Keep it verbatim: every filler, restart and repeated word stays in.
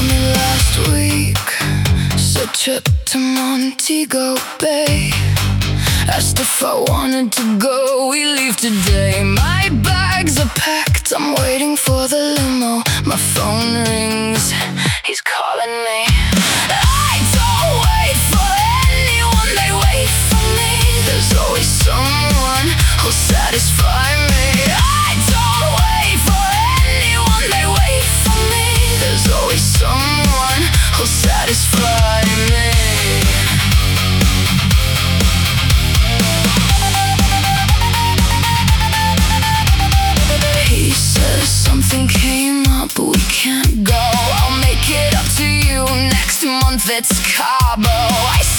me last week. Said trip to Montego Bay. Asked if I wanted to go, we leave today. My bags are packed, I'm waiting for the limo. My phone rings, he's calling me. I don't wait for anyone, they wait for me. There's always someone who'll satisfy me. I don't wait for anyone, they wait for me. There's always someone who'll satisfy me. He says something came up, but we can't go. I'll make it up to you next month, it's Cabo. I